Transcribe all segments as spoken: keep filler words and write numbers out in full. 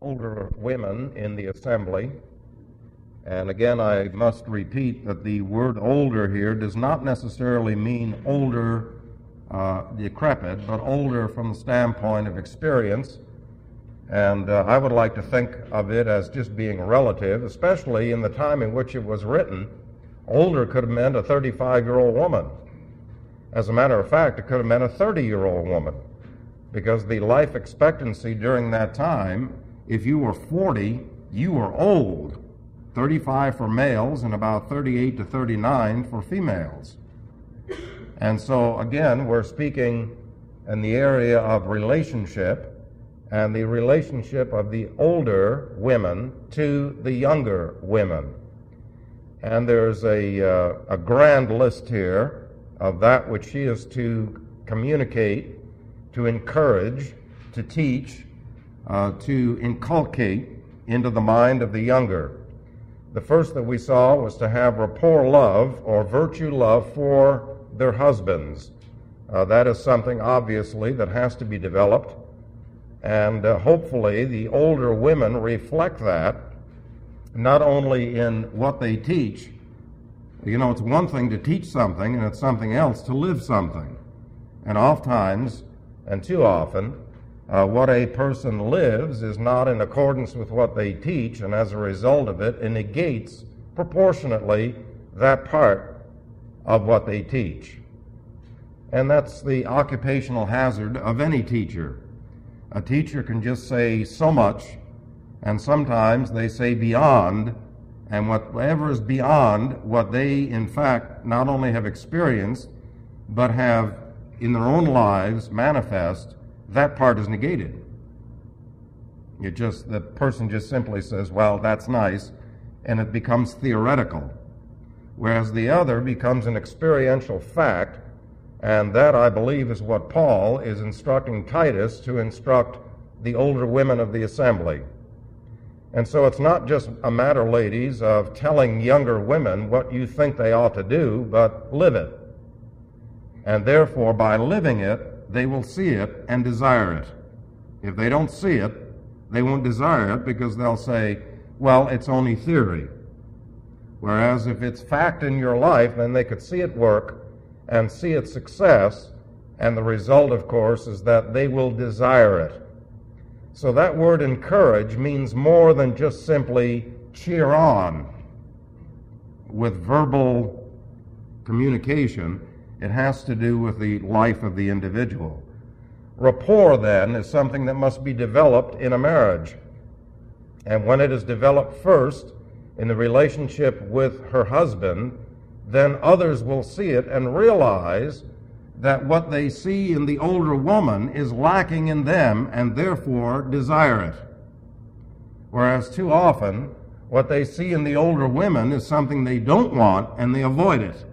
older women in the assembly. And again, I must repeat that the word older here does not necessarily mean older, uh, decrepit, but older from the standpoint of experience. And uh, I would like to think of it as just being relative, especially in the time in which it was written. Older could have meant a thirty-five-year-old woman. As a matter of fact, it could have meant a thirty-year-old woman, because the life expectancy during that time, if you were forty, you were old. thirty-five for males and about thirty-eight to thirty-nine for females. And so, again, we're speaking in the area of relationship, and the relationship of the older women to the younger women. And there's a, uh, a grand list here of that which she is to communicate, to encourage, to teach, uh, to inculcate into the mind of the younger. The first that we saw was to have rapport love or virtue love for their husbands. Uh, that is something, obviously, that has to be developed. And uh, hopefully the older women reflect that, not only in what they teach. You know, it's one thing to teach something, and it's something else to live something. And oftentimes, and too often, uh, what a person lives is not in accordance with what they teach, and as a result of it, it negates proportionately that part of what they teach. And that's the occupational hazard of any teacher. A teacher can just say so much, and sometimes they say beyond, and whatever is beyond what they, in fact, not only have experienced, but have in their own lives manifest, that part is negated. It just, the person just simply says, well, that's nice, and it becomes theoretical. Whereas the other becomes an experiential fact, and that, I believe, is what Paul is instructing Titus to instruct the older women of the assembly. And so it's not just a matter, ladies, of telling younger women what you think they ought to do, but live it. And therefore, by living it, they will see it and desire it. If they don't see it, they won't desire it, because they'll say, well, it's only theory. Whereas if it's fact in your life, then they could see it work and see its success, and the result, of course, is that they will desire it. So that word encourage means more than just simply cheer on with verbal communication. It has to do with the life of the individual. Rapport, then, is something that must be developed in a marriage. And when it is developed first in the relationship with her husband, then others will see it and realize that what they see in the older woman is lacking in them, and therefore desire it. Whereas too often, what they see in the older women is something they don't want, and they avoid it.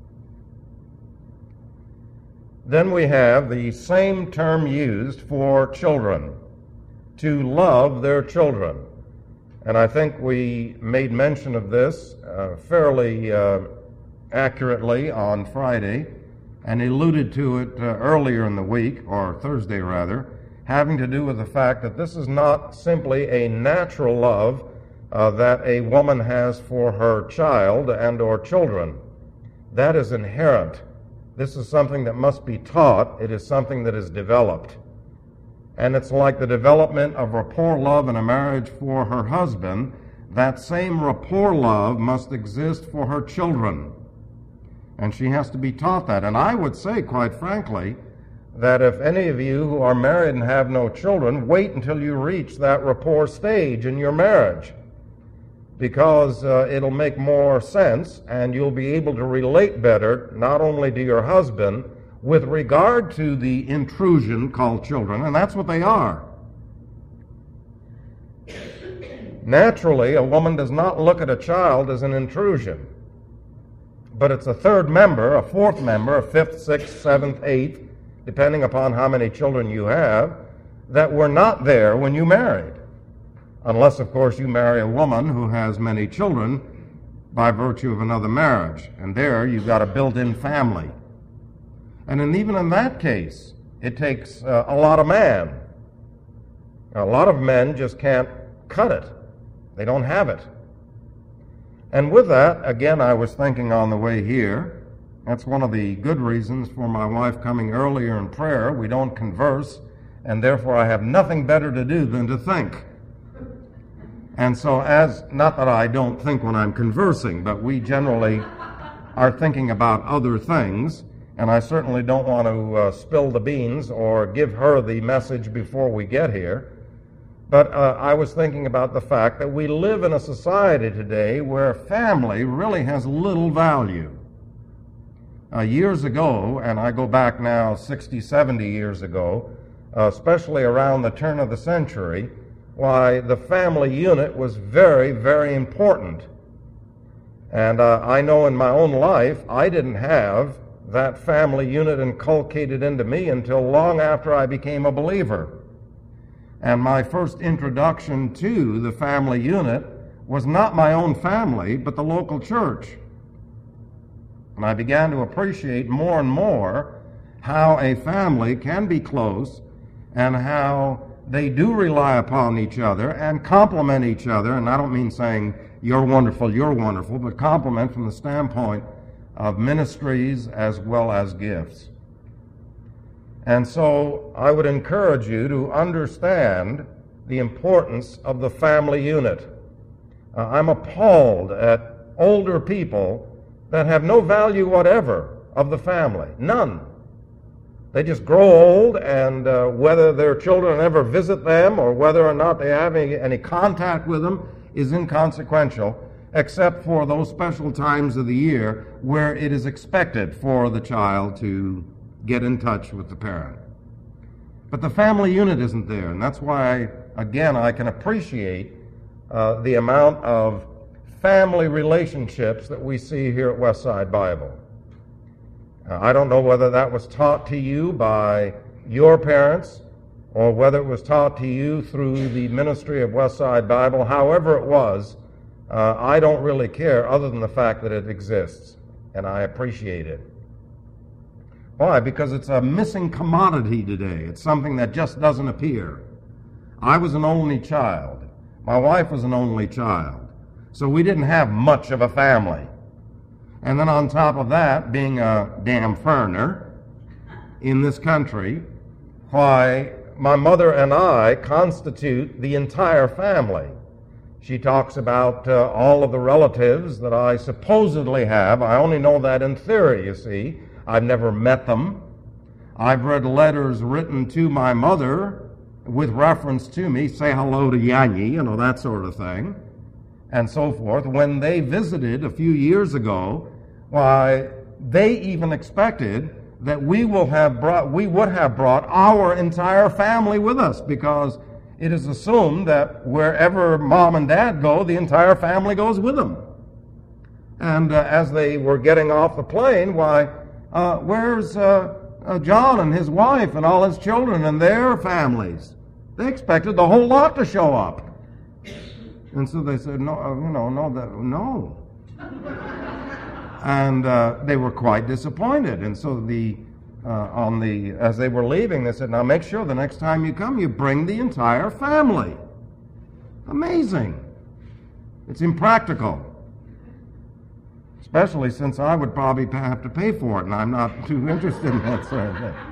Then we have the same term used for children, to love their children. And I think we made mention of this uh, fairly uh, accurately on Friday, and alluded to it uh, earlier in the week, or Thursday rather, having to do with the fact that this is not simply a natural love uh, that a woman has for her child and or children. That is inherent. This is something that must be taught. It is something that is developed. And it's like the development of rapport love in a marriage for her husband. That same rapport love must exist for her children. And she has to be taught that. And I would say, quite frankly, that if any of you who are married and have no children, wait until you reach that rapport stage in your marriage, because uh, it'll make more sense, and you'll be able to relate better, not only to your husband, with regard to the intrusion called children, and that's what they are. Naturally, a woman does not look at a child as an intrusion. But it's a third member, a fourth member, a fifth, sixth, seventh, eighth, depending upon how many children you have, that were not there when you married. Unless, of course, you marry a woman who has many children by virtue of another marriage. And there you've got a built-in family. And then even in that case, it takes uh, a lot of man. A lot of men just can't cut it. They don't have it. And with that, again, I was thinking on the way here, that's one of the good reasons for my wife coming earlier in prayer. We don't converse, and therefore I have nothing better to do than to think. And so as, not that I don't think when I'm conversing, but we generally are thinking about other things, and I certainly don't want to uh, spill the beans or give her the message before we get here. But uh, I was thinking about the fact that we live in a society today where family really has little value. Uh, years ago, and I go back now sixty, seventy years ago, uh, especially around the turn of the century, why the family unit was very, very important. And uh, I know in my own life, I didn't have that family unit inculcated into me until long after I became a believer. And my first introduction to the family unit was not my own family, but the local church. And I began to appreciate more and more how a family can be close and how they do rely upon each other and complement each other. And I don't mean saying, you're wonderful, you're wonderful, but compliment from the standpoint of ministries as well as gifts. And so I would encourage you to understand the importance of the family unit. Uh, I'm appalled at older people that have no value whatever of the family. None. They just grow old, and uh, whether their children ever visit them or whether or not they have any, any contact with them is inconsequential, except for those special times of the year where it is expected for the child to get in touch with the parent. But the family unit isn't there, and that's why, I, again, I can appreciate uh, the amount of family relationships that we see here at Westside Bible. Uh, I don't know whether that was taught to you by your parents or whether it was taught to you through the ministry of Westside Bible. However it was, uh, I don't really care other than the fact that it exists, and I appreciate it. Why? Because it's a missing commodity today. It's something that just doesn't appear. I was an only child. My wife was an only child. So we didn't have much of a family. And then on top of that, being a damn foreigner in this country, why, my mother and I constitute the entire family. She talks about uh, all of the relatives that I supposedly have. I only know that in theory, you see. I've never met them. I've read letters written to my mother with reference to me, say hello to Yanni, you know, that sort of thing, and so forth. When they visited a few years ago, why, they even expected that we will have brought, we would have brought our entire family with us, because it is assumed that wherever mom and dad go, the entire family goes with them. And uh, as they were getting off the plane, why, Uh, where's uh, uh, John and his wife and all his children and their families? They expected the whole lot to show up. And so they said, no, uh, you know, no, that, no. And uh, they were quite disappointed. And so the uh, on the as they were leaving, they said, now make sure the next time you come, you bring the entire family. Amazing. It's impractical. Especially since I would probably have to pay for it, and I'm not too interested in that sort of thing.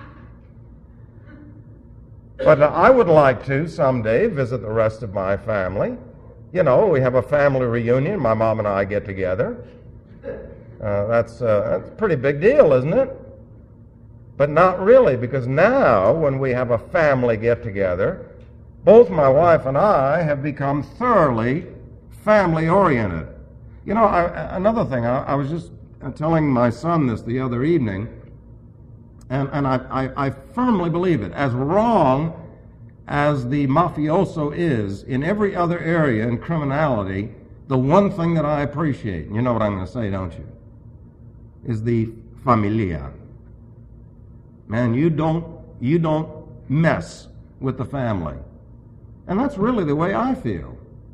But I would like to someday visit the rest of my family. You know, we have a family reunion. My mom and I get together. Uh, that's, uh, that's a pretty big deal, isn't it? But not really, because now when we have a family get-together, both my wife and I have become thoroughly family-oriented. You know, I, another thing, I, I was just telling my son this the other evening, and, and I, I, I firmly believe it. As wrong as the mafioso is in every other area in criminality, the one thing that I appreciate, and you know what I'm going to say, don't you, is the familia. Man, you don't, you don't mess with the family. And that's really the way I feel.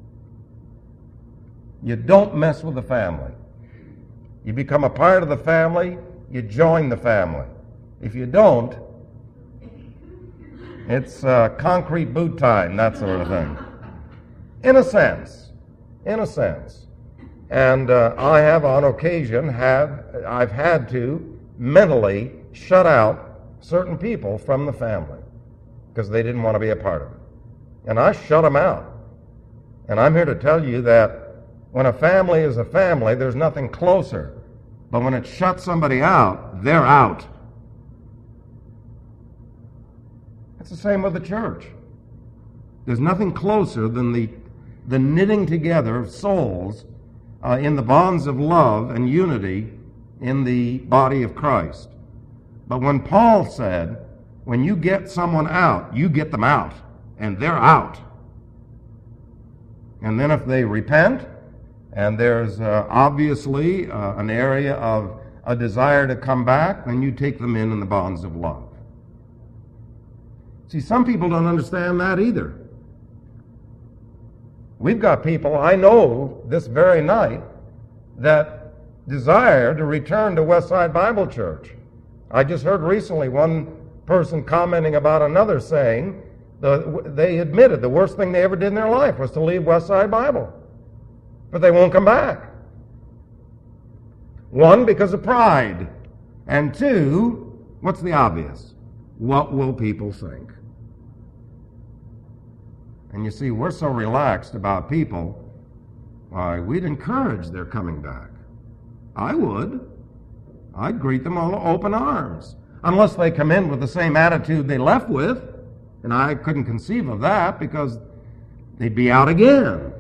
You don't mess with the family. You become a part of the family, you join the family. If you don't, it's uh, concrete boot time, that sort of thing. In a sense. In a sense. And uh, I have on occasion had, I've had to mentally shut out certain people from the family because they didn't want to be a part of it. And I shut them out. And I'm here to tell you that when a family is a family, there's nothing closer. But when it shuts somebody out, they're out. It's the same with the church. There's nothing closer than the, the knitting together of souls uh, in the bonds of love and unity in the body of Christ. But when Paul said, when you get someone out, you get them out, and they're out. And then if they repent, and there's uh, obviously uh, an area of a desire to come back, then you take them in in the bonds of love. See, some people don't understand that either. We've got people, I know this very night, that desire to return to Westside Bible Church. I just heard recently one person commenting about another saying the, they admitted the worst thing they ever did in their life was to leave Westside Bible. But they won't come back. One, because of pride. And two, what's the obvious? What will people think? And you see, we're so relaxed about people, why, we'd encourage their coming back. I would. I'd greet them all open arms. Unless they come in with the same attitude they left with. And I couldn't conceive of that because they'd be out again.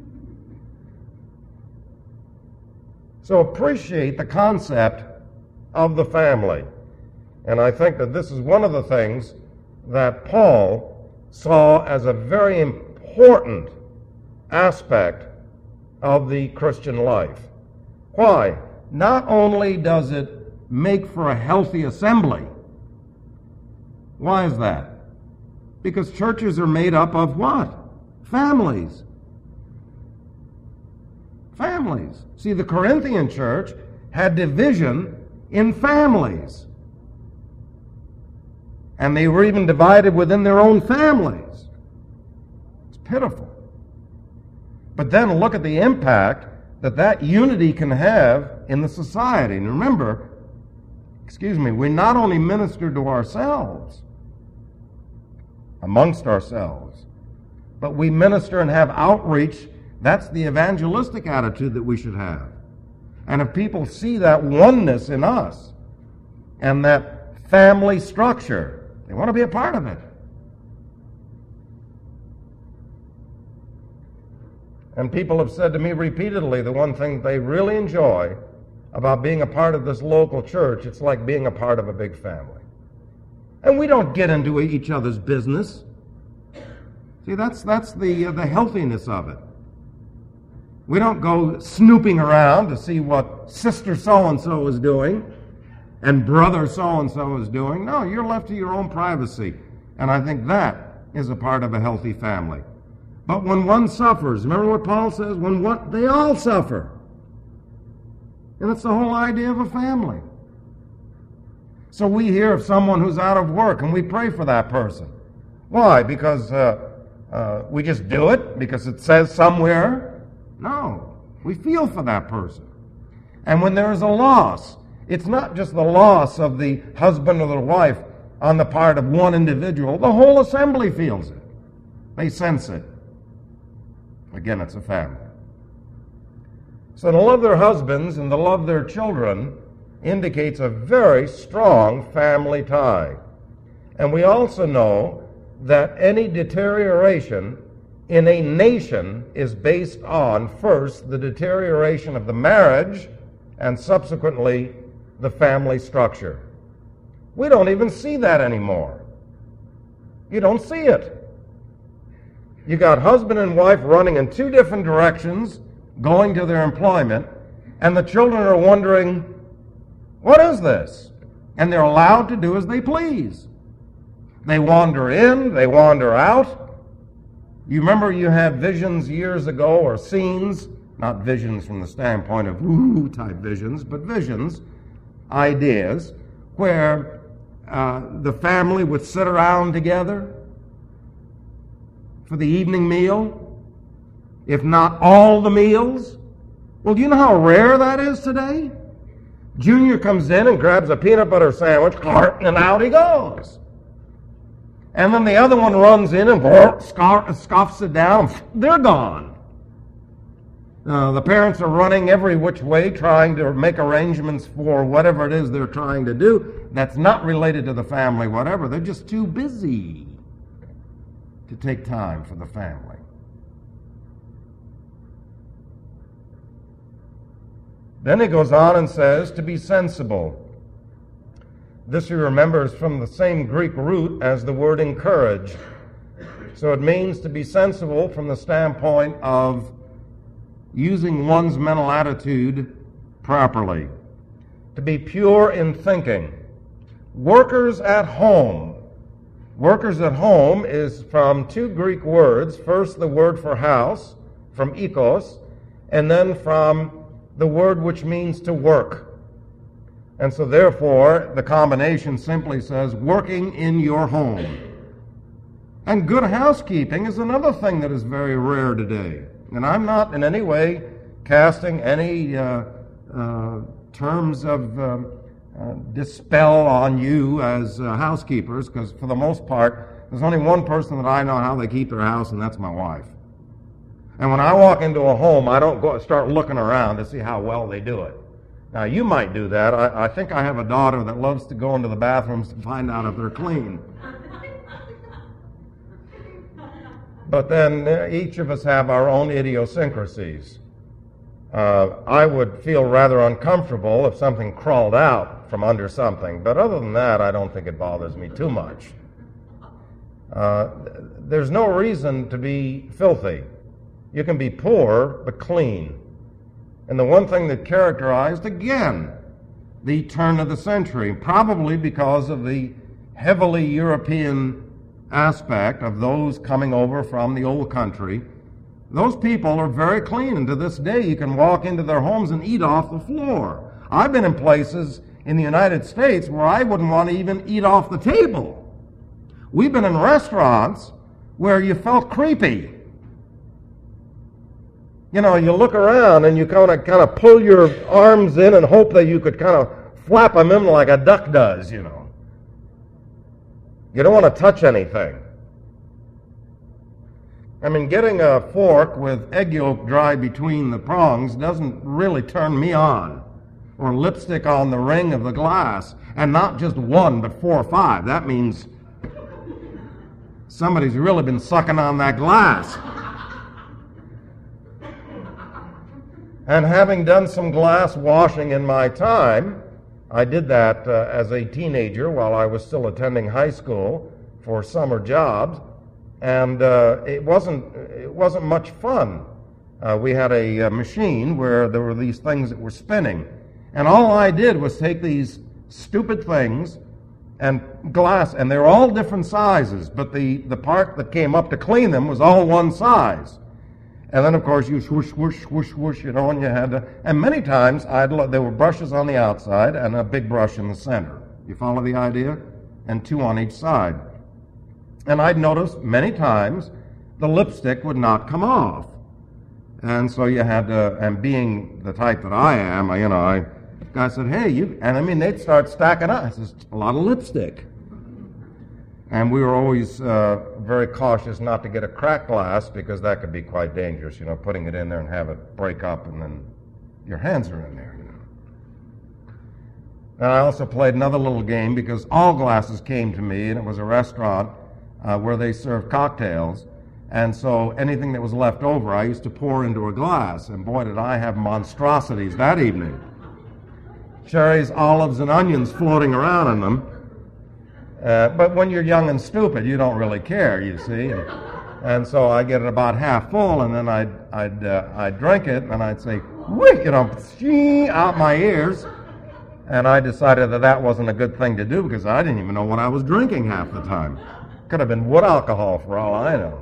So appreciate the concept of the family. And I think that this is one of the things that Paul saw as a very important aspect of the Christian life. Why? Not only does it make for a healthy assembly. Why is that? Because churches are made up of what? Families. Families. See, the Corinthian church had division in families. And they were even divided within their own families. It's pitiful. But then look at the impact that that unity can have in the society. And remember, excuse me, we not only minister to ourselves, amongst ourselves, but we minister and have outreach. That's the evangelistic attitude that we should have. And if people see that oneness in us and that family structure, they want to be a part of it. And people have said to me repeatedly, the one thing they really enjoy about being a part of this local church, it's like being a part of a big family. And we don't get into each other's business. See, that's that's the uh, the healthiness of it. We don't go snooping around to see what sister so-and-so is doing and brother so-and-so is doing. No, you're left to your own privacy. And I think that is a part of a healthy family. But when one suffers, remember what Paul says? When what they all suffer. And it's the whole idea of a family. So we hear of someone who's out of work and we pray for that person. Why? Because uh, uh, we just do it? Because it says somewhere? No. We feel for that person. And when there is a loss, it's not just the loss of the husband or the wife on the part of one individual. The whole assembly feels it. They sense it. Again, it's a family. So to love their husbands and to love their children indicates a very strong family tie. And we also know that any deterioration in a nation is based on, first, the deterioration of the marriage and subsequently the family structure. We don't even see that anymore. You don't see it. You got husband and wife running in two different directions, going to their employment, and the children are wondering, what is this? And they're allowed to do as they please. They wander in, they wander out. You remember you had visions years ago, or scenes, not visions from the standpoint of ooh type visions, but visions, ideas, where uh, the family would sit around together for the evening meal, if not all the meals? Well, do you know how rare that is today? Junior comes in and grabs a peanut butter sandwich, and out he goes. And then the other one runs in and scoffs it down. They're gone. Uh, the parents are running every which way, trying to make arrangements for whatever it is they're trying to do that's not related to the family, whatever. They're just too busy to take time for the family. Then he goes on and says, to be sensible. This, you remember, is from the same Greek root as the word encourage. So it means to be sensible from the standpoint of using one's mental attitude properly. To be pure in thinking. Workers at home. Workers at home is from two Greek words. First, the word for house, from oikos, and then from the word which means to work. And so therefore, the combination simply says, working in your home. And good housekeeping is another thing that is very rare today. And I'm not in any way casting any uh, uh, terms of uh, uh, dispel on you as uh, housekeepers, because for the most part, there's only one person that I know how they keep their house, and that's my wife. And when I walk into a home, I don't go start looking around to see how well they do it. Now, you might do that. I, I think I have a daughter that loves to go into the bathrooms to find out if they're clean. But then uh, each of us have our own idiosyncrasies. Uh, I would feel rather uncomfortable if something crawled out from under something. But other than that, I don't think it bothers me too much. Uh, there's no reason to be filthy. You can be poor, but clean. And the one thing that characterized, again, the turn of the century, probably because of the heavily European aspect of those coming over from the old country, those people are very clean. And to this day, you can walk into their homes and eat off the floor. I've been in places in the United States where I wouldn't want to even eat off the table. We've been in restaurants where you felt creepy. You know, you look around and you kind of kind of pull your arms in and hope that you could kind of flap them in like a duck does, you know. You don't want to touch anything. I mean, getting a fork with egg yolk dry between the prongs doesn't really turn me on. Or lipstick on the ring of the glass, and not just one, but four or five. That means somebody's really been sucking on that glass. And having done some glass washing in my time, I did that uh, as a teenager while I was still attending high school for summer jobs, and uh, it wasn't it wasn't much fun. Uh, we had a, a machine where there were these things that were spinning, and all I did was take these stupid things and glass, and they're all different sizes, but the, the part that came up to clean them was all one size. And then, of course, you swoosh, swoosh, swoosh, swoosh, you know, and you had to... And many times, I'd lo- there were brushes on the outside and a big brush in the center. You follow the idea? And two on each side. And I'd notice many times the lipstick would not come off. And so you had to... And being the type that I am, you know, I... The guy said, hey, you... And I mean, they'd start stacking up. I said, a lot of lipstick. And we were always uh, very cautious not to get a cracked glass, because that could be quite dangerous, you know, putting it in there and have it break up, and then your hands are in there, you know. And I also played another little game, because all glasses came to me, and it was a restaurant uh, where they served cocktails. And so anything that was left over, I used to pour into a glass. And boy, did I have monstrosities that evening. Cherries, olives, and onions floating around in them. Uh, but when you're young and stupid, you don't really care, you see. And, and so I get it about half full, and then I'd I'd uh, I'd drink it, and I'd say, "Whee!" you know, out my ears. And I decided that that wasn't a good thing to do, because I didn't even know what I was drinking half the time. Could have been wood alcohol for all I know.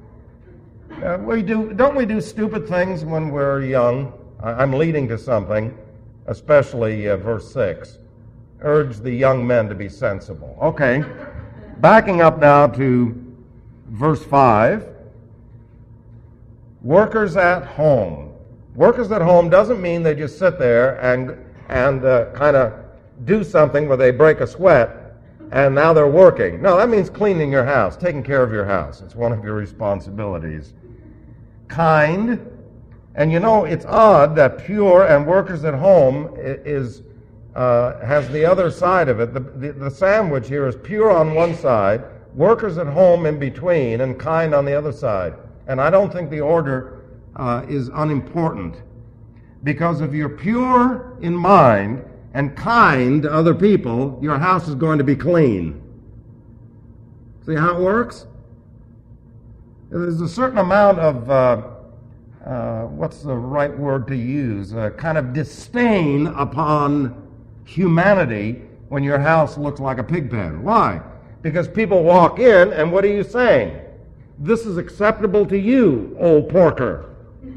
Uh, we do don't we do stupid things when we're young? I, I'm leading to something, especially uh, verse six. Urge the young men to be sensible. Okay, backing up now to verse five. Workers at home. Workers at home doesn't mean they just sit there and, and uh, kind of do something where they break a sweat and now they're working. No, that means cleaning your house, taking care of your house. It's one of your responsibilities. Kind. And you know, it's odd that pure and workers at home is uh, has the other side of it. The, the, the sandwich here is pure on one side, workers at home in between, and kind on the other side. And I don't think the order uh, is unimportant. Because if you're pure in mind and kind to other people, your house is going to be clean. See how it works? There's a certain amount of... Uh, Uh, what's the right word to use, a kind of disdain upon humanity when your house looks like a pig pen. Why? Because people walk in, and what are you saying? This is acceptable to you, old porker.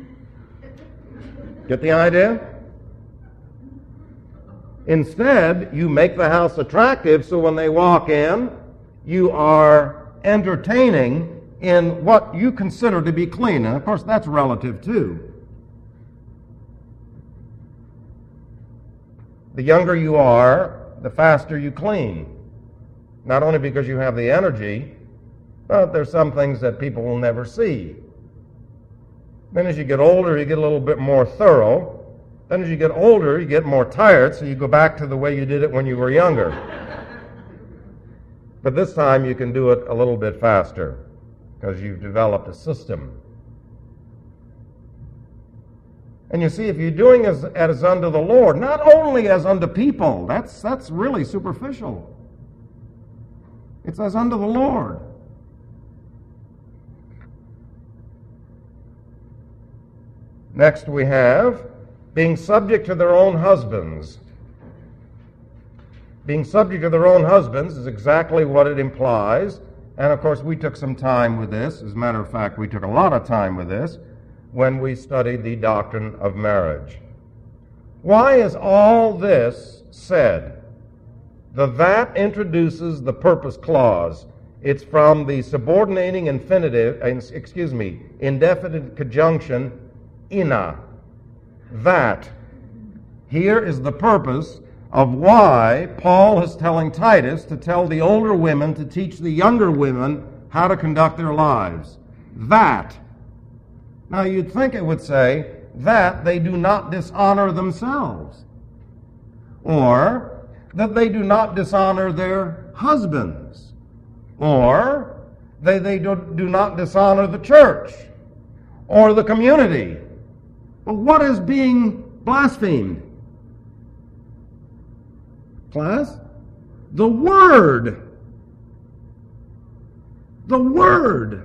Get the idea? Instead, you make the house attractive so when they walk in, you are entertaining in what you consider to be clean. And of course, that's relative too. The younger you are, the faster you clean. Not only because you have the energy, but there's some things that people will never see. Then as you get older, you get a little bit more thorough. Then as you get older, you get more tired, so you go back to the way you did it when you were younger. But this time you can do it a little bit faster, because you've developed a system. And you see, if you're doing as, as unto the Lord, not only as unto people, that's, that's really superficial. It's as unto the Lord. Next we have being subject to their own husbands. Being subject to their own husbands is exactly what it implies. And of course, we took some time with this. As a matter of fact, we took a lot of time with this when we studied the doctrine of marriage. Why is all this said? The that introduces the purpose clause. It's from the subordinating infinitive, excuse me, indefinite conjunction, ina. That. Here is the purpose of why Paul is telling Titus to tell the older women to teach the younger women how to conduct their lives. That. Now you'd think it would say that they do not dishonor themselves, or that they do not dishonor their husbands, or they, they do, do not dishonor the church or the community. Well, what is being blasphemed? Class? The Word. The Word.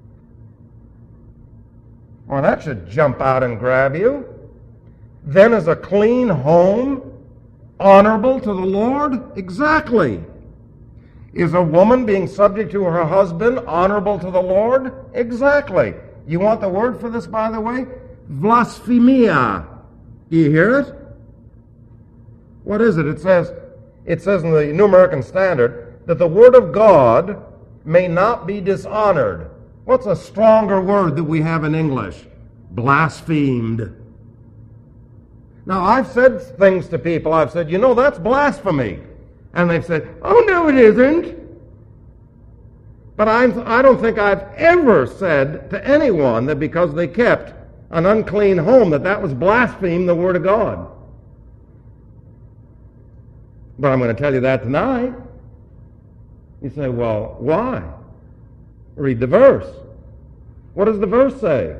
Well, that should jump out and grab you. Then is a clean home honorable to the Lord? Exactly. Is a woman being subject to her husband honorable to the Lord? Exactly. You want the word for this, by the way? Blasphemia. Do you hear it? What is it? It says, it says in the New American Standard that the Word of God may not be dishonored. What's a stronger word that we have in English? Blasphemed. Now, I've said things to people. I've said, you know, that's blasphemy. And they've said, oh, no, it isn't. But I'm, I don't think I've ever said to anyone that because they kept an unclean home, that that was blaspheme the Word of God. But I'm going to tell you that tonight. You say, well, why? Read the verse. What does the verse say?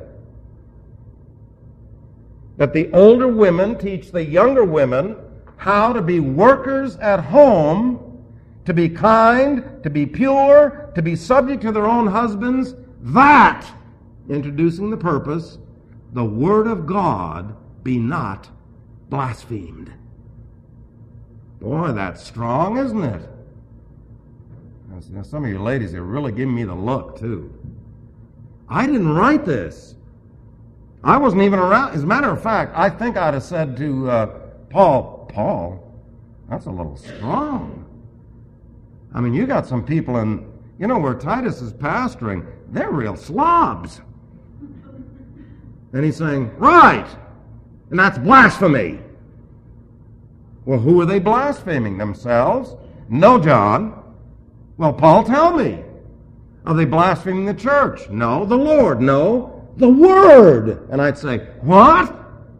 That the older women teach the younger women how to be workers at home, to be kind, to be pure, to be subject to their own husbands. That, introducing the purpose, the Word of God be not blasphemed. Boy, that's strong, isn't it? Now, some of you ladies are really giving me the look, too. I didn't write this. I wasn't even around. As a matter of fact, I think I'd have said to uh, Paul, Paul, that's a little strong. I mean, you got some people in, you know, where Titus is pastoring, they're real slobs. And he's saying, right, and that's blasphemy. Well, who are they blaspheming? Themselves? No, John. Well, Paul, tell me. Are they blaspheming the church? No. The Lord? No. The Word. And I'd say, what?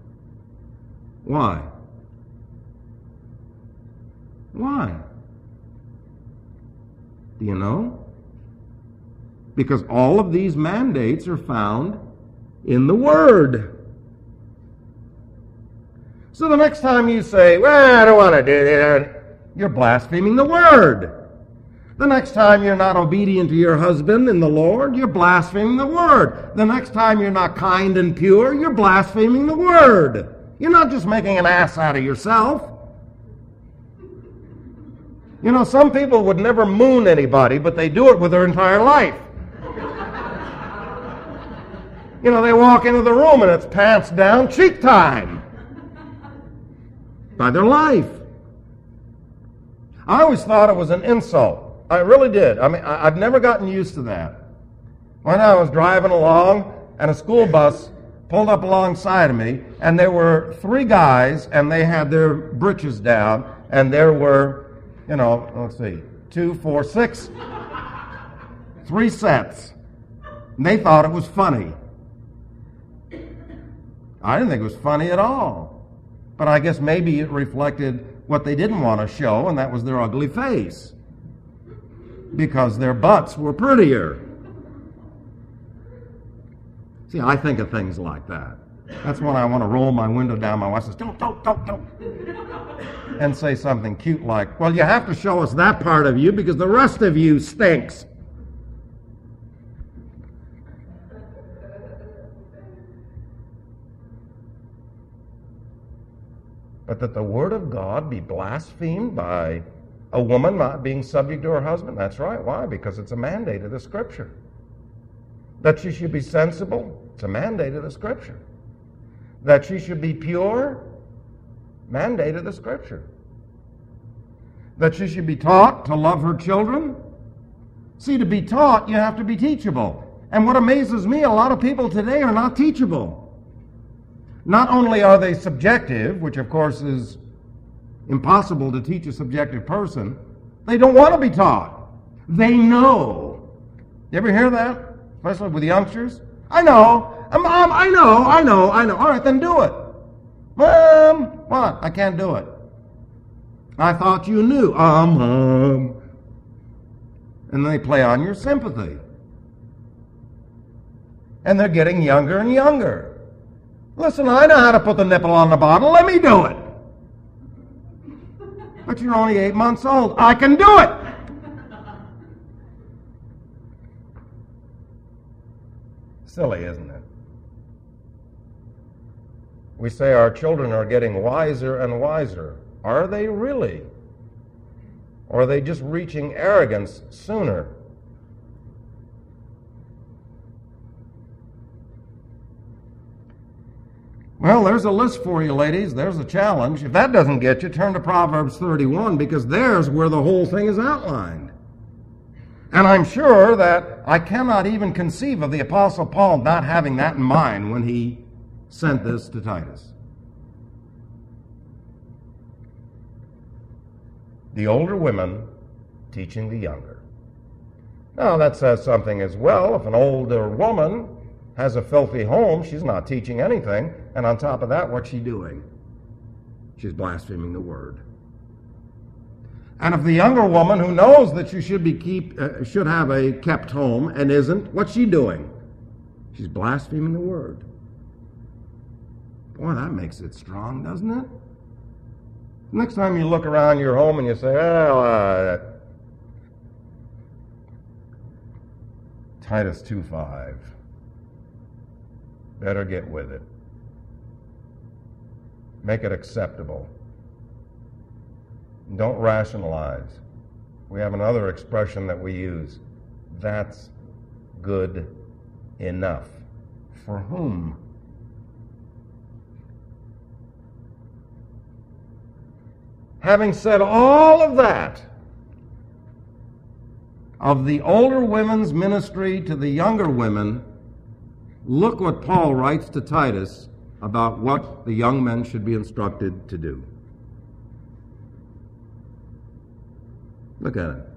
Why? Why? Do you know? Because all of these mandates are found in the Word. So the next time you say, well, I don't want to do that, you're blaspheming the Word. The next time you're not obedient to your husband in the Lord, you're blaspheming the Word. The next time you're not kind and pure, you're blaspheming the Word. You're not just making an ass out of yourself. You know, some people would never moon anybody, but they do it with their entire life. You know, they walk into the room and it's pants down, cheek time. By their life. I always thought it was an insult. I really did. I mean, I've never gotten used to that. One night I was driving along and a school bus pulled up alongside of me, and there were three guys, and they had their britches down, and there were, you know, let's see, two, four, six, three sets. And they thought it was funny. I didn't think it was funny at all. But I guess maybe it reflected what they didn't want to show, and that was their ugly face. Because their butts were prettier. See, I think of things like that. That's when I want to roll my window down. My wife says, don't, don't, don't, don't. And say something cute like, well, you have to show us that part of you because the rest of you stinks. But that the Word of God be blasphemed by a woman not being subject to her husband? That's right. Why? Because it's a mandate of the Scripture. That she should be sensible? It's a mandate of the Scripture. That she should be pure? Mandate of the Scripture. That she should be taught to love her children? See, to be taught, you have to be teachable. And what amazes me, a lot of people today are not teachable. Not only are they subjective, which of course is impossible to teach a subjective person, they don't want to be taught. They know. You ever hear that? Especially with youngsters? I know. Mom, I know, I know, I know. All right, then do it. Mom, what? I can't do it. I thought you knew. Um, um. And they play on your sympathy. And they're getting younger and younger. Listen, I know how to put the nipple on the bottle. Let me do it. But you're only eight months old. I can do it. Silly, isn't it? We say our children are getting wiser and wiser. Are they really? Or are they just reaching arrogance sooner? Well, there's a list for you, ladies. There's a challenge. If that doesn't get you, turn to Proverbs thirty-one, because there's where the whole thing is outlined. And I'm sure that I cannot even conceive of the Apostle Paul not having that in mind when he sent this to Titus. The older women teaching the younger. Now, that says something as well. If an older woman has a filthy home, she's not teaching anything. And on top of that, what's she doing? She's blaspheming the Word. And if the younger woman who knows that she should be keep uh, should have a kept home and isn't, what's she doing? She's blaspheming the Word. Boy, that makes it strong, doesn't it? Next time you look around your home and you say, well, uh, Titus two five. Better get with it. Make it acceptable. Don't rationalize. We have another expression that we use. That's good enough. For whom? Having said all of that, of the older women's ministry to the younger women, Look what Paul writes to Titus about what the young men should be instructed to do. Look at it.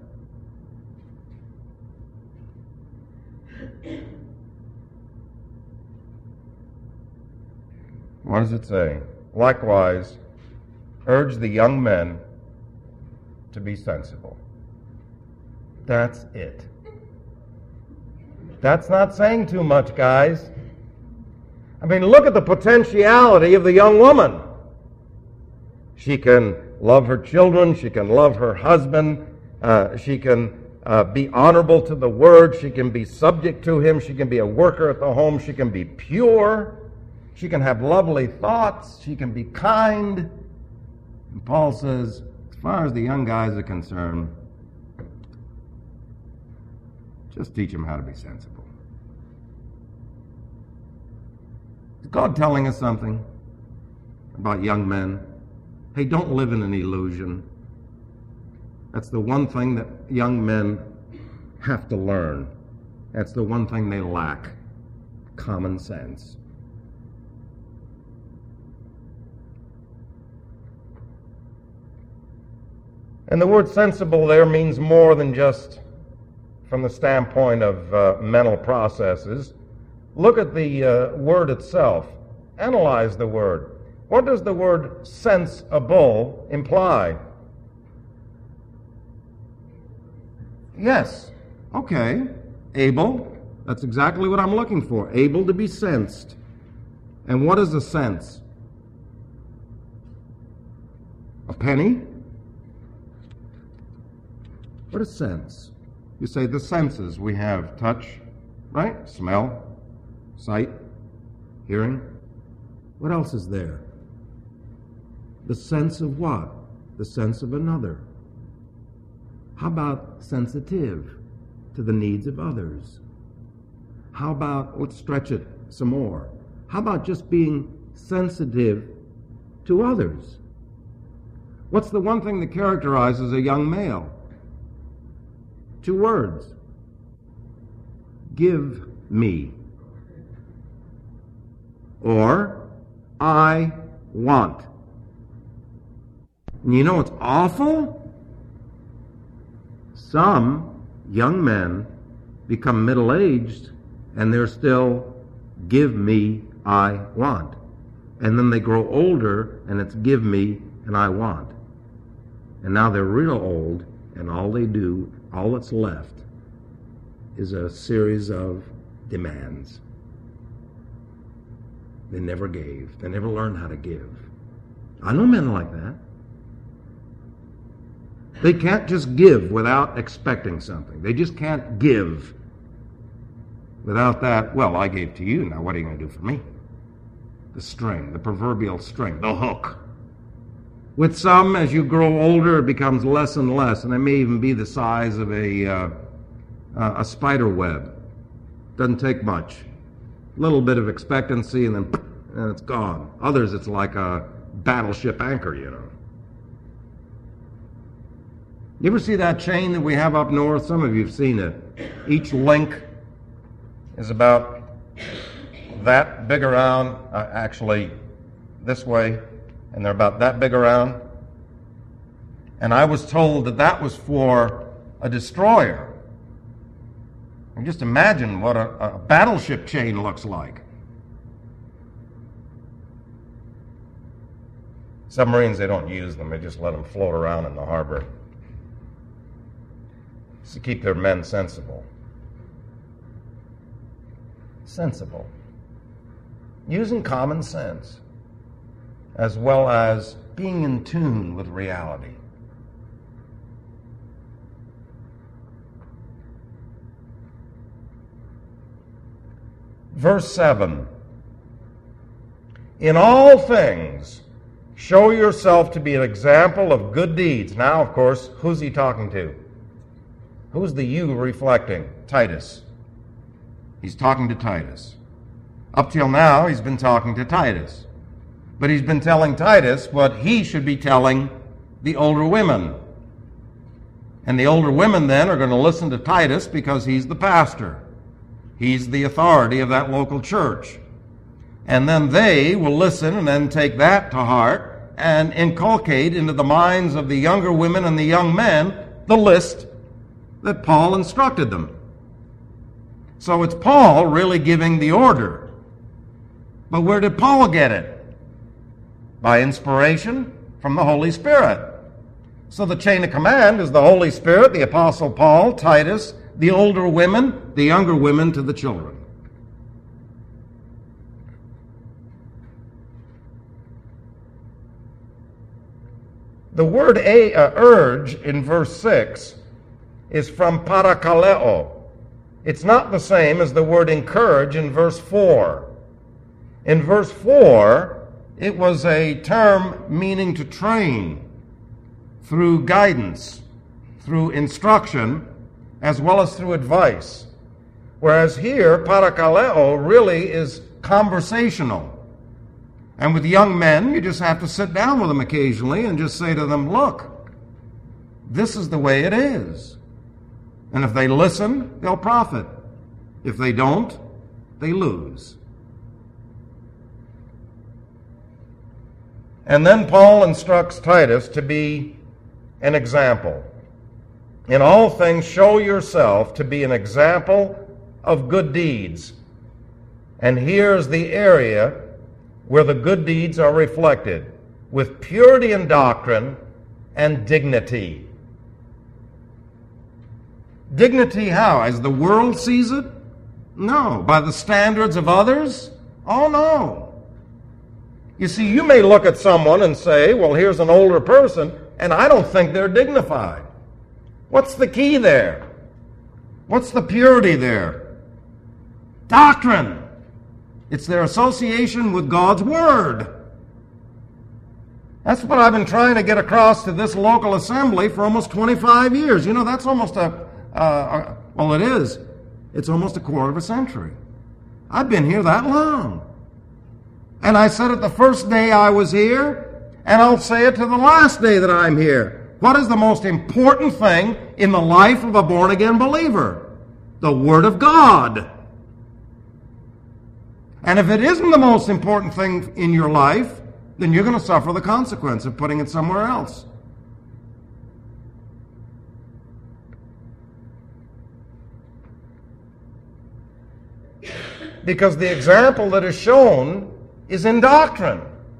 What does it say? Likewise, urge the young men to be sensible. That's it. That's not saying too much, guys. I mean, look at the potentiality of the young woman. She can love her children. She can love her husband. Uh, she can uh, be honorable to the word. She can be subject to him. She can be a worker at the home. She can be pure. She can have lovely thoughts. She can be kind. And Paul says, as far as the young guys are concerned, just teach them how to be sensible. Is God telling us something about young men? Hey, don't live in an illusion. That's the one thing that young men have to learn. That's the one thing they lack. Common sense. And the word sensible there means more than just from the standpoint of uh, mental processes. Look at the uh, word itself. Analyze the word. What does the word sensible imply? Yes. Okay. Able. That's exactly what I'm looking for. Able to be sensed. And what is a sense? A penny? What is sense? You say the senses. We have touch, right? Smell, sight, hearing. What else is there? The sense of what? The sense of another. How about sensitive to the needs of others? How about, let's stretch it some more. How about just being sensitive to others? What's the one thing that characterizes a young male? Two words. Give me. Or, I want. And you know what's awful? Some young men become middle-aged and they're still, give me, I want. And then they grow older and it's give me and I want. And now they're real old and all they do, all that's left, is a series of demands. They never gave. They never learned how to give. I know men like that. They can't just give without expecting something. They just can't give without that, well, I gave to you, now what are you going to do for me? The string, the proverbial string, the hook. With some, as you grow older, it becomes less and less, and it may even be the size of a, uh, uh, a spider web. Doesn't take much. A little bit of expectancy, and then and it's gone. Others, it's like a battleship anchor, you know. You ever see that chain that we have up north? Some of you have seen it. Each link is about that big around, uh, actually this way, and they're about that big around. And I was told that that was for a destroyer. And just imagine what a, a battleship chain looks like. Submarines, they don't use them. They just let them float around in the harbor. It's to keep their men sensible. Sensible. Using common sense, as well as being in tune with reality. Verse seven. In all things, show yourself to be an example of good deeds. Now, of course, who's he talking to? Who's the you reflecting? Titus. He's talking to Titus. Up till now, he's been talking to Titus. But he's been telling Titus what he should be telling the older women. And the older women then are going to listen to Titus because he's the pastor. He's the authority of that local church. And then they will listen and then take that to heart and inculcate into the minds of the younger women and the young men the list that Paul instructed them. So it's Paul really giving the order. But where did Paul get it? By inspiration from the Holy Spirit. So the chain of command is the Holy Spirit, the Apostle Paul, Titus, the older women, the younger women to the children. The word a, uh, urge in verse six is from parakaleo. It's not the same as the word encourage in verse four. In verse four, it was a term meaning to train through guidance, through instruction, as well as through advice. Whereas here, parakaleo really is conversational. And with young men, you just have to sit down with them occasionally and just say to them, look, this is the way it is. And if they listen, they'll profit. If they don't, they lose. And then Paul instructs Titus to be an example. In all things, show yourself to be an example of good deeds. And here's the area where the good deeds are reflected, with purity in doctrine and dignity. Dignity how? As the world sees it? No. By the standards of others? Oh, no. You see, you may look at someone and say, well, here's an older person, and I don't think they're dignified. What's the key there? What's the purity there? Doctrine. It's their association with God's Word. That's what I've been trying to get across to this local assembly for almost twenty-five years. You know, that's almost a, uh, a, well, it is. It's almost a quarter of a century. I've been here that long. And I said it the first day I was here, and I'll say it to the last day that I'm here. What is the most important thing in the life of a born-again believer? The Word of God. And if it isn't the most important thing in your life, then you're going to suffer the consequence of putting it somewhere else. Because the example that is shown is in doctrine.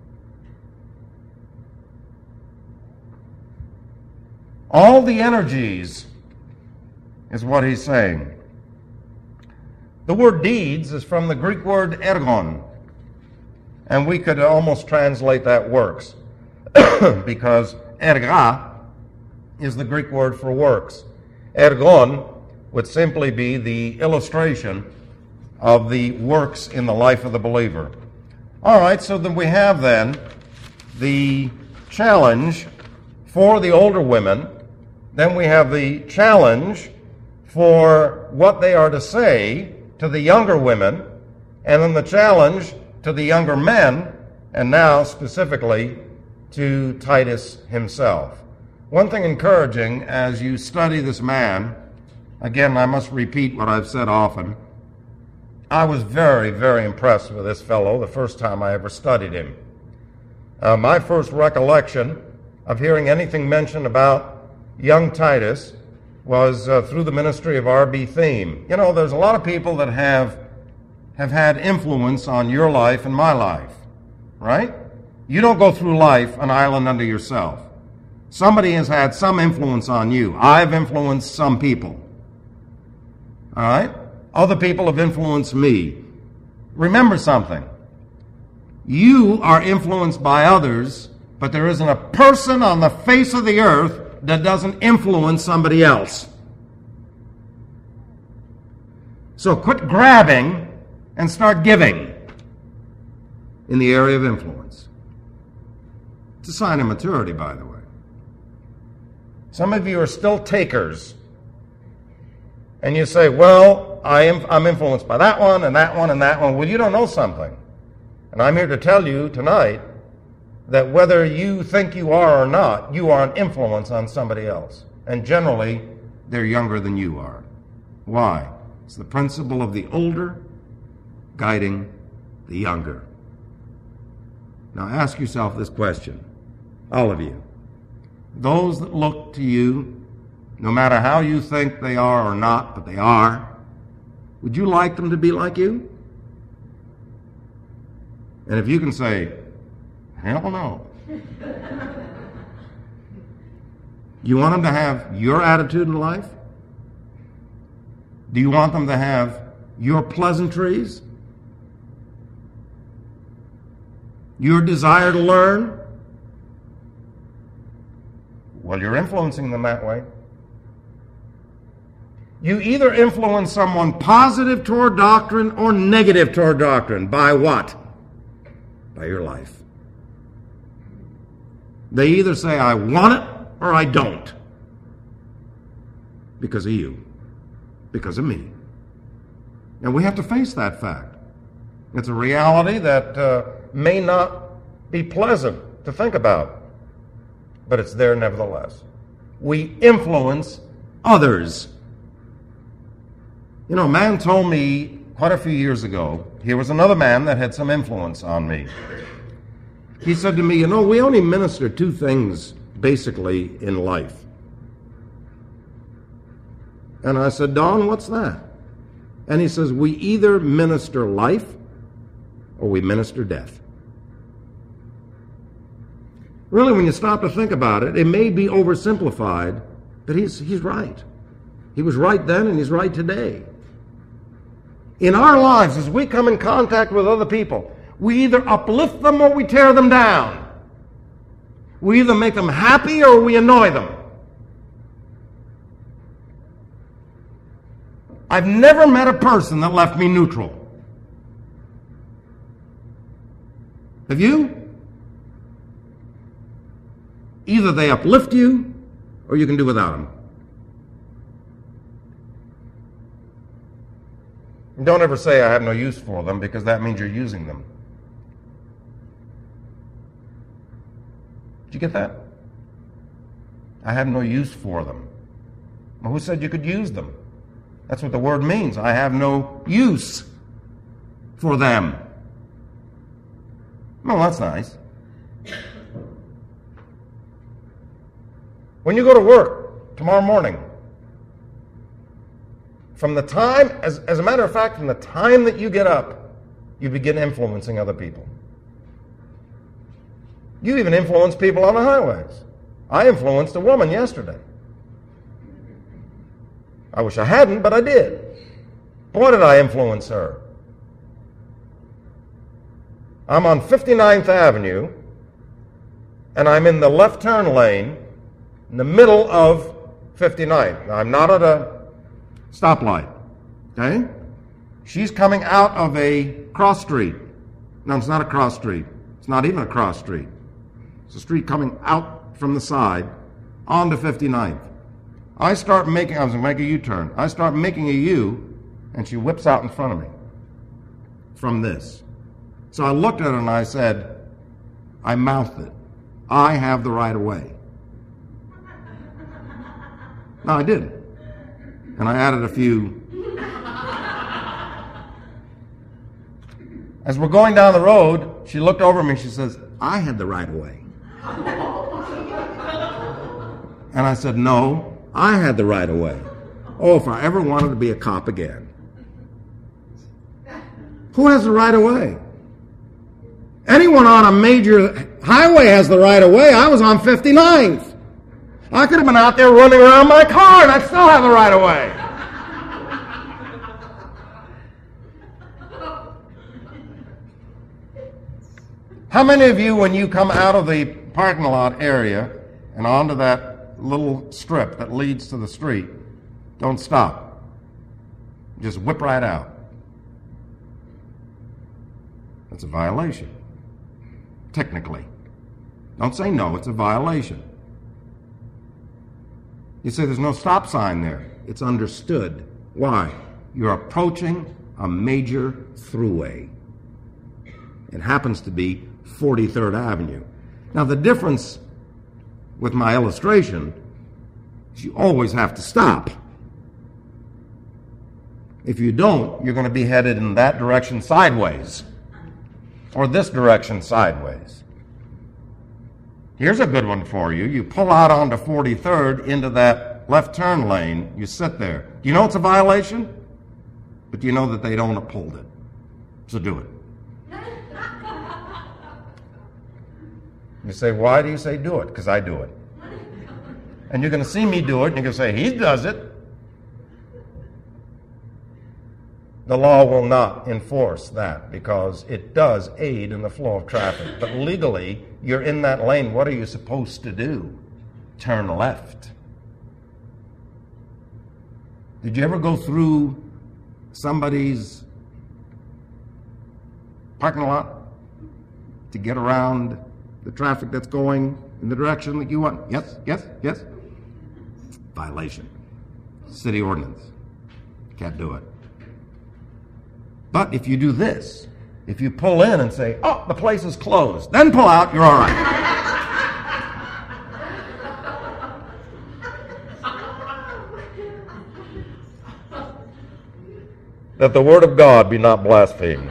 All the energies is what he's saying. The word deeds is from the Greek word ergon, and we could almost translate that works, because erga is the Greek word for works. Ergon would simply be the illustration of the works in the life of the believer. All right, so then we have then the challenge for the older women. Then we have the challenge for what they are to say to the younger women, and then the challenge to the younger men, and now specifically to Titus himself. One thing encouraging as you study this man, again, I must repeat what I've said often, I was very, very impressed with this fellow the first time I ever studied him. Uh, my first recollection of hearing anything mentioned about young Titus was uh, through the ministry of R B Thiem. You know, there's a lot of people that have have had influence on your life and my life, right? You don't go through life an island unto yourself. Somebody has had some influence on you. I've influenced some people. All right? Other people have influenced me. Remember something. You are influenced by others, but there isn't a person on the face of the earth that doesn't influence somebody else. So quit grabbing and start giving in the area of influence. It's a sign of maturity, by the way. Some of you are still takers. And you say, well, I am, I'm influenced by that one and that one and that one. Well, you don't know something. And I'm here to tell you tonight that whether you think you are or not, you are an influence on somebody else. And generally, they're younger than you are. Why? It's the principle of the older guiding the younger. Now ask yourself this question, all of you. Those that look to you, no matter how you think they are or not, but they are, would you like them to be like you? And if you can say, hell no. You want them to have your attitude in life? Do you want them to have your pleasantries? Your desire to learn? Well, you're influencing them that way. You either influence someone positive toward doctrine or negative toward doctrine. By what? By your life. They either say, I want it, or I don't. Because of you. Because of me. And we have to face that fact. It's a reality that uh, may not be pleasant to think about, but it's there nevertheless. We influence others. You know, a man told me quite a few years ago, here was another man that had some influence on me. He said to me, you know, we only minister two things basically in life. And I said, Don, what's that? And he says, we either minister life or we minister death. Really, when you stop to think about it, it may be oversimplified, but he's, he's right. He was right then and he's right today. In our lives, as we come in contact with other people, we either uplift them or we tear them down. We either make them happy or we annoy them. I've never met a person that left me neutral. Have you? Either they uplift you or you can do without them. Don't ever say I have no use for them, because that means you're using them. Did you get that? I have no use for them. Well, who said you could use them? That's what the word means. I have no use for them. Well, that's nice. When you go to work tomorrow morning, from the time, as, as a matter of fact, from the time that you get up, you begin influencing other people. You even influence people on the highways. I influenced a woman yesterday. I wish I hadn't, but I did. Boy, did I influence her. I'm on fifty-ninth Avenue, and I'm in the left turn lane in the middle of fifty-ninth. Now, I'm not at a stoplight, okay? She's coming out of a cross street. No, it's not a cross street. It's not even a cross street. It's a street coming out from the side onto fifty-ninth. I start making, I was going to make a U-turn. I start making a U, and she whips out in front of me from this. So I looked at her and I said, I mouthed it. I have the right of way. No, I didn't. And I added a few. As we're going down the road, she looked over at me and she says, I had the right of way. And I said, no, I had the right of way. Oh, if I ever wanted to be a cop again. Who has the right of way? Anyone on a major highway has the right of way. I was on fifty-ninth. I could have been out there running around my car and I still have the right of way. How many of you, when you come out of the parking lot area and onto that little strip that leads to the street, don't stop? Just whip right out. That's a violation. Technically. Don't say no, it's a violation. You say there's no stop sign there. It's understood. Why? You're approaching a major throughway. It happens to be forty-third Avenue. Now the difference with my illustration is you always have to stop. If you don't, you're going to be headed in that direction sideways, or this direction sideways. Here's a good one for you. You pull out onto forty-third into that left turn lane. You sit there. Do you know it's a violation? But do you know that they don't uphold it? So do it. You say, why do you say do it? Because I do it. And you're going to see me do it, and you're going to say, he does it. The law will not enforce that because it does aid in the flow of traffic. But legally, you're in that lane. What are you supposed to do? Turn left. Did you ever go through somebody's parking lot to get around the traffic that's going in the direction that you want? Yes, yes, yes. Violation. City ordinance. Can't do it. But if you do this, if you pull in and say, oh, the place is closed, then pull out, you're all right. That the word of God be not blasphemed.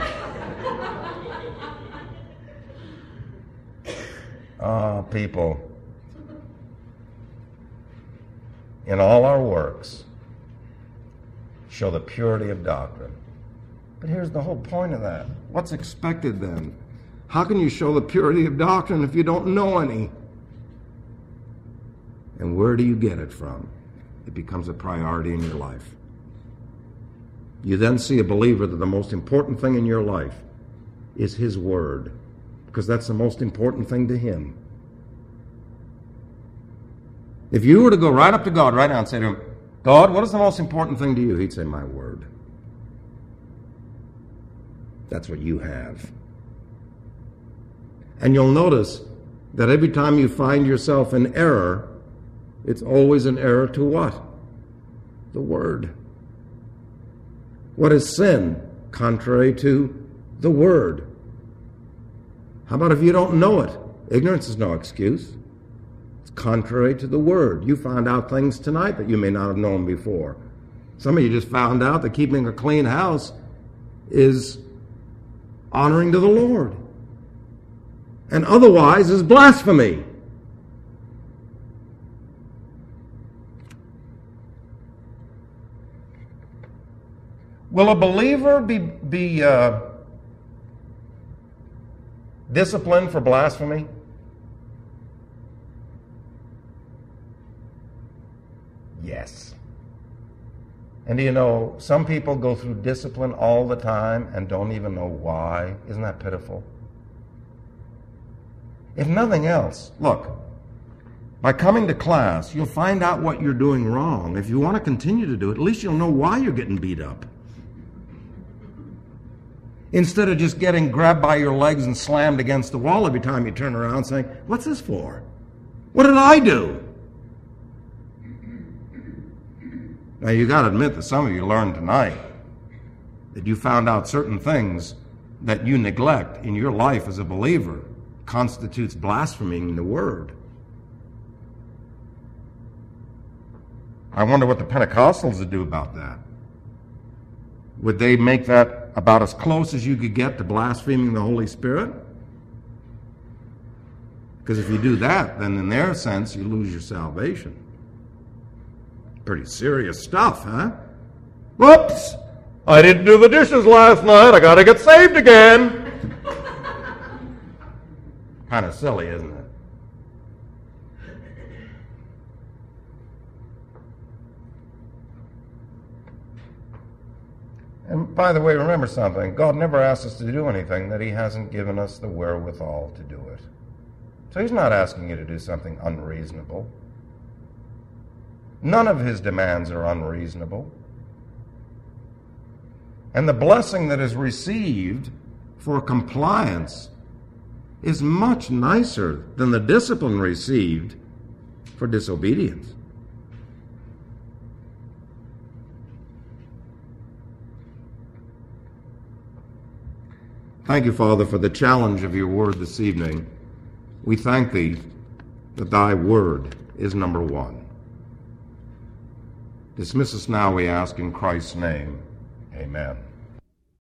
Oh, people, in all our works, show the purity of doctrine. But here's the whole point of that. What's expected then? How can you show the purity of doctrine if you don't know any? And where do you get it from? It becomes a priority in your life. You then see a believer that the most important thing in your life is his word, because that's the most important thing to him. If you were to go right up to God right now and say to him, God, what is the most important thing to you? He'd say, my word. That's what you have. And you'll notice that every time you find yourself in error, it's always an error to what? The word. What is sin? Contrary to the word. How about if you don't know it? Ignorance is no excuse. It's contrary to the word. You found out things tonight that you may not have known before. Some of you just found out that keeping a clean house is honoring to the Lord, and otherwise is blasphemy. Will a believer be, be uh, disciplined for blasphemy? Yes. And do you know, some people go through discipline all the time and don't even know why. Isn't that pitiful? If nothing else, look, by coming to class, you'll find out what you're doing wrong. If you want to continue to do it, at least you'll know why you're getting beat up. Instead of just getting grabbed by your legs and slammed against the wall every time you turn around saying, what's this for? What did I do? Now, you got to admit that some of you learned tonight that you found out certain things that you neglect in your life as a believer constitutes blaspheming the word. I wonder what the Pentecostals would do about that. Would they make that about as close as you could get to blaspheming the Holy Spirit? Because if you do that, then in their sense, you lose your salvation. Pretty serious stuff, huh? Whoops! I didn't do the dishes last night. I got to get saved again. Kind of silly, isn't it? And by the way, remember something. God never asks us to do anything that he hasn't given us the wherewithal to do it. So he's not asking you to do something unreasonable. None of his demands are unreasonable. And the blessing that is received for compliance is much nicer than the discipline received for disobedience. Thank you, Father, for the challenge of your word this evening. We thank thee that thy word is number one. Dismiss us now, we ask, in Christ's name. Amen.